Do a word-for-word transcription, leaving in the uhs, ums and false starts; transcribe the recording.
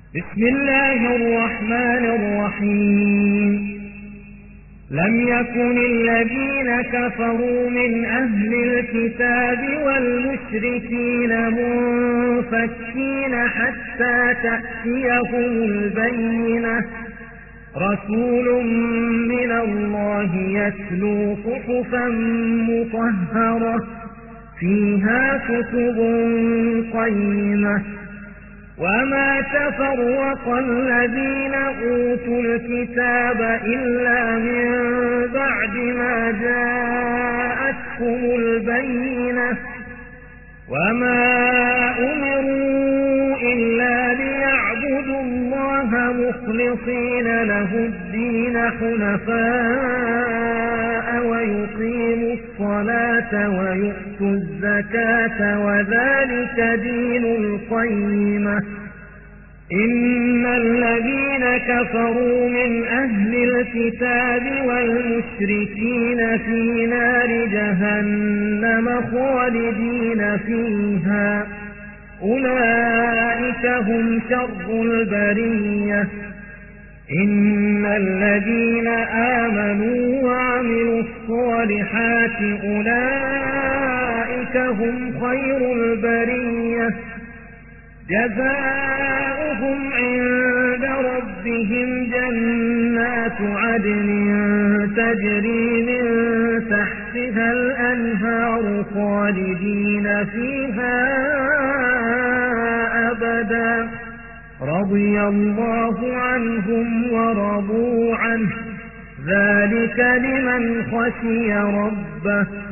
بسم الله الرحمن الرحيم لم يكن الذين كفروا من أهل الكتاب والمشركين منفكين حتى تأتيهم البينة رسول من الله يتلو صحفا مطهرة فيها كتب قيمة وما تفرق الذين أوتوا الكتاب إلا من بعد ما جاءتهم البينة وما أمروا إلا ليعبدوا الله مخلصين له الدين حنفاء ويقيموا الصلاة ويؤتوا الزكاة وذلك دين القيمة إن الذين كفروا من أهل الكتاب والمشركين في نار جهنم خالدين فيها أولئك هم شر البرية إن الذين آمنوا وعملوا الصالحات أولئك هم خير البرية جزاؤهم عند ربهم جنات عدن تجري من تحتها الأنهار خالدين فيها أبدا رضي الله عنهم ورضوا عنه ذلك لمن خشي ربه